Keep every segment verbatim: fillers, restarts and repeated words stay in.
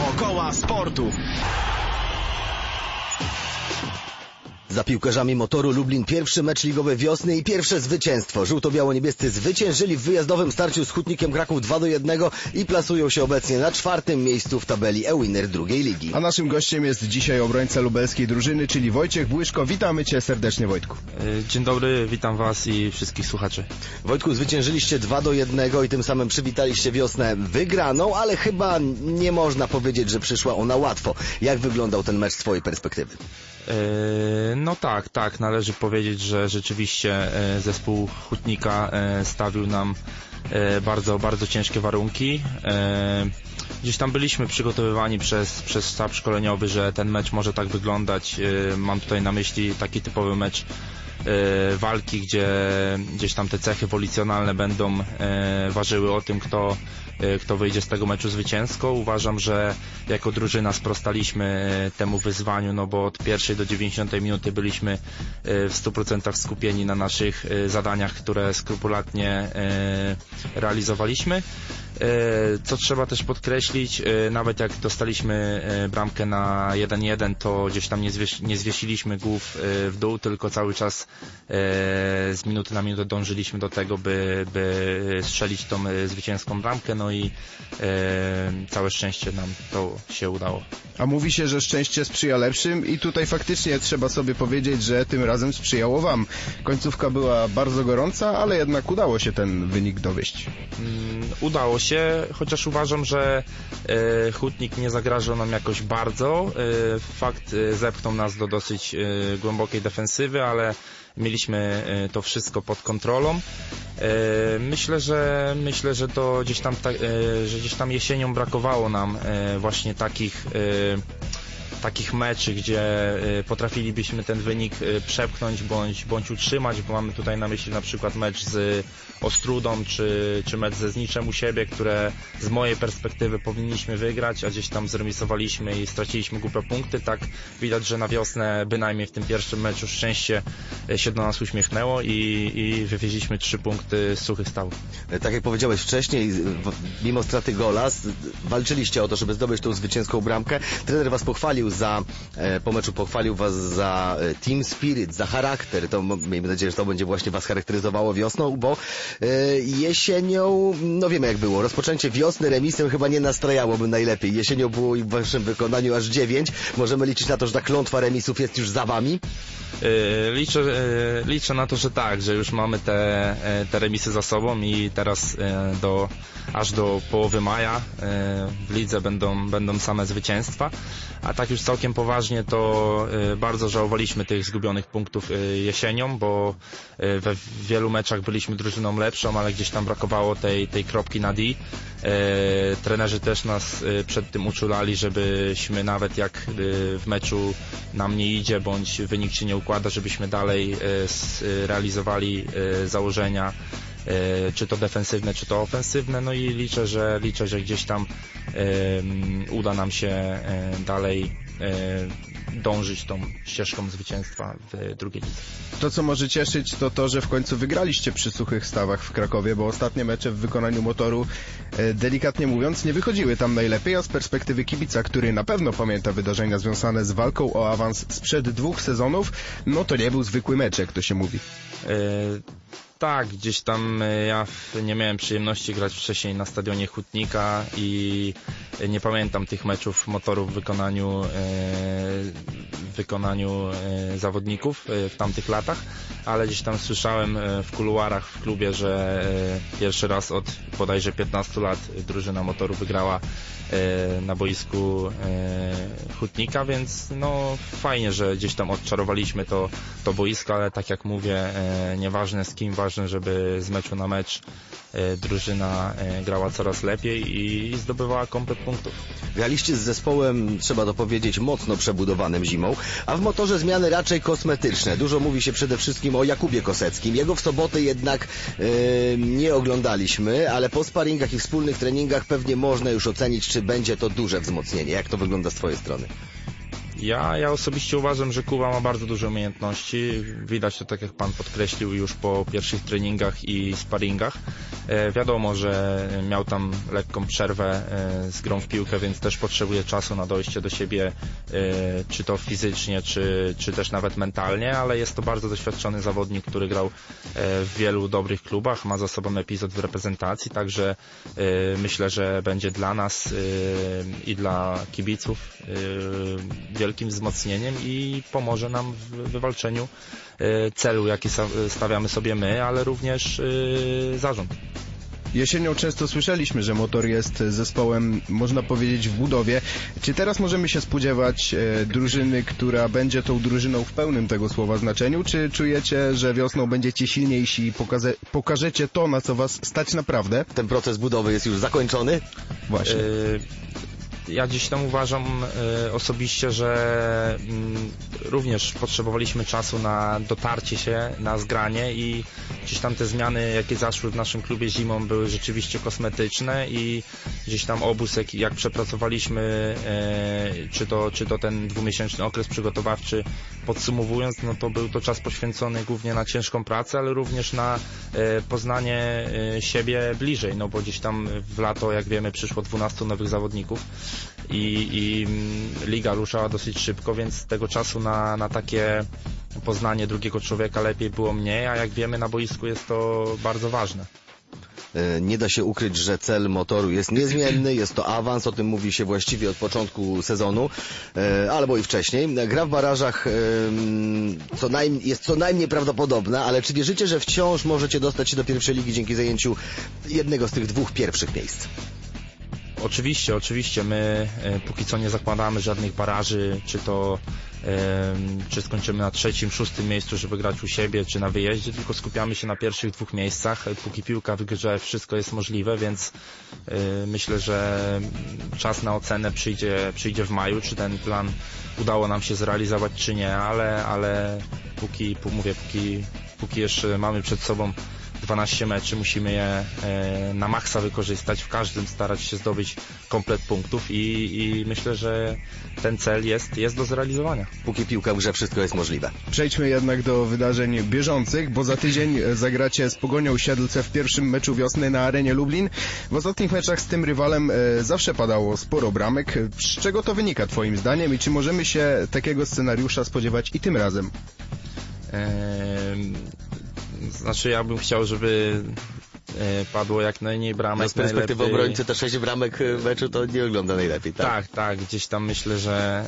Dookoła sportu. Za piłkarzami Motoru Lublin pierwszy mecz ligowy wiosny i pierwsze zwycięstwo. Żółto-biało-niebiescy zwyciężyli w wyjazdowym starciu z Hutnikiem Kraków dwa do jednego i plasują się obecnie na czwartym miejscu w tabeli e-winner drugiej ligi. A naszym gościem jest dzisiaj obrońca lubelskiej drużyny, czyli Wojciech Błyszko. Witamy Cię serdecznie, Wojtku. Dzień dobry, witam Was i wszystkich słuchaczy. Wojtku, zwyciężyliście dwa do jednego i tym samym przywitaliście wiosnę wygraną, ale chyba nie można powiedzieć, że przyszła ona łatwo. Jak wyglądał ten mecz z Twojej perspektywy? No tak, tak, należy powiedzieć, że rzeczywiście zespół Hutnika stawił nam bardzo, bardzo ciężkie warunki. Gdzieś tam byliśmy przygotowywani przez, przez sztab szkoleniowy, że ten mecz może tak wyglądać. Mam tutaj na myśli taki typowy mecz walki, gdzie gdzieś tam te cechy wolicjonalne będą ważyły o tym, kto, kto wyjdzie z tego meczu zwycięsko. Uważam, że jako drużyna sprostaliśmy temu wyzwaniu, no bo od pierwszej do dziewięćdziesiątej minuty byliśmy w stu procentach skupieni na naszych zadaniach, które skrupulatnie realizowaliśmy. Co trzeba też podkreślić, nawet jak dostaliśmy bramkę na jeden jeden, to gdzieś tam nie, zwies nie zwiesiliśmy głów w dół, tylko cały czas z minuty na minutę dążyliśmy do tego, by, by strzelić tą zwycięską bramkę, no i całe szczęście nam to się udało. A mówi się, że szczęście sprzyja lepszym i tutaj faktycznie trzeba sobie powiedzieć, że tym razem sprzyjało Wam. Końcówka była bardzo gorąca, ale jednak udało się ten wynik dowieść. Mm, udało się, chociaż uważam, że e, Hutnik nie zagrażał nam jakoś bardzo. E, fakt e, zepchnął nas do dosyć e, głębokiej defensywy, ale mieliśmy e, to wszystko pod kontrolą. E, myślę, że myślę, że to gdzieś tam ta, e, że gdzieś tam jesienią brakowało nam e, właśnie takich e, takich meczy, gdzie potrafilibyśmy ten wynik przepchnąć bądź, bądź utrzymać, bo mamy tutaj na myśli na przykład mecz z Ostrudą czy, czy mecz ze Zniczem u siebie, które z mojej perspektywy powinniśmy wygrać, a gdzieś tam zremisowaliśmy i straciliśmy głupie punkty. Tak widać, że na wiosnę bynajmniej w tym pierwszym meczu szczęście się do nas uśmiechnęło i, i wywieźliśmy trzy punkty z suchych stawów. Tak jak powiedziałeś wcześniej, mimo straty gola walczyliście o to, żeby zdobyć tą zwycięską bramkę. Trener Was pochwalił za, po meczu pochwalił Was za team spirit, za charakter. To miejmy nadzieję, że to będzie właśnie Was charakteryzowało wiosną, bo jesienią, no wiemy jak było, rozpoczęcie wiosny remisem chyba nie nastrajałoby najlepiej. Jesienią było i w Waszym wykonaniu aż dziewięć. Możemy liczyć na to, że ta klątwa remisów jest już za Wami? Liczę, liczę na to, że tak, że już mamy te, te remisy za sobą i teraz do, aż do połowy maja w lidze będą, będą same zwycięstwa, a tak już całkiem poważnie to bardzo żałowaliśmy tych zgubionych punktów jesienią, bo we wielu meczach byliśmy drużyną lepszą, ale gdzieś tam brakowało tej, tej kropki na D. Trenerzy też nas przed tym uczulali, żebyśmy nawet jak w meczu nam nie idzie, bądź wynik się nie układa, żebyśmy dalej realizowali założenia, czy to defensywne, czy to ofensywne, no i liczę, że liczę, że gdzieś tam um, uda nam się um, dalej um, dążyć tą ścieżką zwycięstwa w drugiej lidze. To, co może cieszyć, to to, że w końcu wygraliście przy suchych stawach w Krakowie, bo ostatnie mecze w wykonaniu Motoru, delikatnie mówiąc, nie wychodziły tam najlepiej, a z perspektywy kibica, który na pewno pamięta wydarzenia związane z walką o awans sprzed dwóch sezonów, no to nie był zwykły mecz, jak to się mówi. Y Tak, gdzieś tam ja nie miałem przyjemności grać wcześniej na stadionie Hutnika i nie pamiętam tych meczów Motoru w wykonaniu, w wykonaniu zawodników w tamtych latach, ale gdzieś tam słyszałem w kuluarach w klubie, że pierwszy raz od bodajże piętnastu lat drużyna Motoru wygrała na boisku Hutnika, więc no fajnie, że gdzieś tam odczarowaliśmy to, to boisko, ale tak jak mówię, nieważne z kim, ważne, żeby z meczu na mecz drużyna grała coraz lepiej i zdobywała komplet punktów. Graliście z zespołem, trzeba to powiedzieć, mocno przebudowanym zimą, a w Motorze zmiany raczej kosmetyczne. Dużo mówi się przede wszystkim o Jakubie Koseckim. Jego w sobotę jednak yy, nie oglądaliśmy, ale po sparingach i wspólnych treningach pewnie można już ocenić, czy będzie to duże wzmocnienie. Jak to wygląda z Twojej strony? Ja, ja osobiście uważam, że Kuba ma bardzo duże umiejętności. Widać to, tak jak pan podkreślił, już po pierwszych treningach i sparingach. E, wiadomo, że miał tam lekką przerwę e, z grą w piłkę, więc też potrzebuje czasu na dojście do siebie, e, czy to fizycznie, czy, czy też nawet mentalnie, ale jest to bardzo doświadczony zawodnik, który grał e, w wielu dobrych klubach, ma za sobą epizod w reprezentacji, także e, myślę, że będzie dla nas e, i dla kibiców e, wielkim wzmocnieniem i pomoże nam w wywalczeniu celu, jaki stawiamy sobie my, ale również zarząd. Jesienią często słyszeliśmy, że Motor jest zespołem, można powiedzieć, w budowie. Czy teraz możemy się spodziewać e, drużyny, która będzie tą drużyną w pełnym tego słowa znaczeniu, czy czujecie, że wiosną będziecie silniejsi i pokaże, pokażecie to, na co was stać naprawdę? Ten proces budowy jest już zakończony? Właśnie. Y Ja dziś tam uważam y, osobiście, że y, również potrzebowaliśmy czasu na dotarcie się, na zgranie i gdzieś tam te zmiany, jakie zaszły w naszym klubie zimą, były rzeczywiście kosmetyczne i gdzieś tam obóz, jak, jak przepracowaliśmy, y, czy, to, czy to ten dwumiesięczny okres przygotowawczy, podsumowując, no to był to czas poświęcony głównie na ciężką pracę, ale również na y, poznanie y, siebie bliżej, no bo gdzieś tam w lato, jak wiemy, przyszło dwunastu nowych zawodników. I, i liga ruszała dosyć szybko, więc tego czasu na, na takie poznanie drugiego człowieka lepiej było mniej, a jak wiemy, na boisku jest to bardzo ważne. Nie da się ukryć, że cel Motoru jest niezmienny, jest to awans, o tym mówi się właściwie od początku sezonu, albo i wcześniej. Gra w barażach co najmniej, jest co najmniej prawdopodobna, ale czy wierzycie, że wciąż możecie dostać się do pierwszej ligi dzięki zajęciu jednego z tych dwóch pierwszych miejsc? Oczywiście, oczywiście. My e, póki co nie zakładamy żadnych baraży, czy to e, czy skończymy na trzecim, szóstym miejscu, żeby grać u siebie, czy na wyjeździe, tylko skupiamy się na pierwszych dwóch miejscach. Póki piłka w grze, wszystko jest możliwe, więc e, myślę, że czas na ocenę przyjdzie, przyjdzie w maju, czy ten plan udało nam się zrealizować, czy nie, ale, ale póki, mówię, póki, póki jeszcze mamy przed sobą dwanaście meczy, musimy je e, na maksa wykorzystać, w każdym starać się zdobyć komplet punktów i, i myślę, że ten cel jest, jest do zrealizowania. Póki piłka w grze, wszystko jest możliwe. Przejdźmy jednak do wydarzeń bieżących, bo za tydzień zagracie z Pogonią Siedlce w pierwszym meczu wiosny na arenie Lublin. W ostatnich meczach z tym rywalem e, zawsze padało sporo bramek. Z czego to wynika twoim zdaniem i czy możemy się takiego scenariusza spodziewać i tym razem? Eee... Znaczy ja bym chciał, żeby e, padło jak najmniej bramek. No z perspektywy najlepiej... obrońcy te sześć bramek w meczu to nie wygląda najlepiej, tak? Tak, tak. Gdzieś tam myślę, że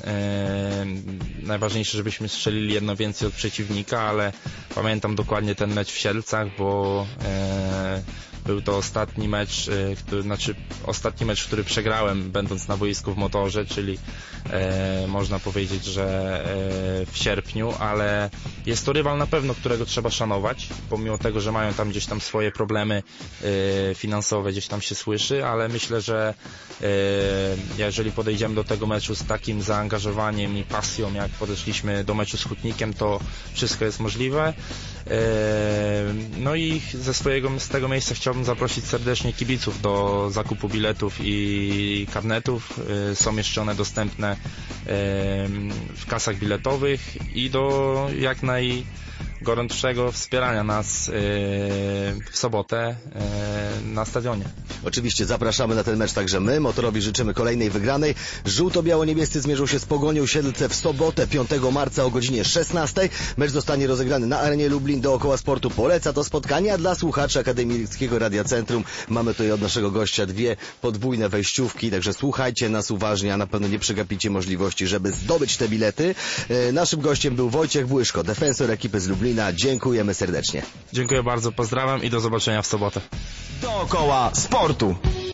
e, najważniejsze, żebyśmy strzelili jedno więcej od przeciwnika, ale pamiętam dokładnie ten mecz w Siedlcach, bo e, był to ostatni mecz, e, który, znaczy ostatni mecz, który przegrałem będąc na boisku w Motorze, czyli e, można powiedzieć, że e, w sierpniu, ale jest to rywal na pewno, którego trzeba szanować, pomimo tego, że mają tam gdzieś tam swoje problemy e, finansowe, gdzieś tam się słyszy, ale myślę, że e, jeżeli podejdziemy do tego meczu z takim zaangażowaniem i pasją, jak podeszliśmy do meczu z Hutnikiem, to wszystko jest możliwe. E, no i ze swojego, z tego miejsca chciałbym zaprosić serdecznie kibiców do zakupu biletów i karnetów. E, są jeszcze one dostępne e, w kasach biletowych i do jak najgorętszego wspierania nas e, w sobotę e, na stadionie. Oczywiście zapraszamy na ten mecz także my. Motorowi życzymy kolejnej wygranej. Żółto-biało-niebiescy zmierzą się z Pogonią Siedlce w sobotę piątego marca o godzinie szesnastej. Mecz zostanie rozegrany na arenie Lublin. Dookoła Sportu poleca to spotkanie, a dla słuchaczy Akademickiego Radia Centrum mamy tutaj od naszego gościa dwie podwójne wejściówki, także słuchajcie nas uważnie, a na pewno nie przegapicie możliwości, żeby zdobyć te bilety. E, naszym gościem był Wojciech Błyszko, defensor ekipy z Lublina. Dziękujemy serdecznie. Dziękuję bardzo, pozdrawiam i do zobaczenia w sobotę. Dookoła Sportu.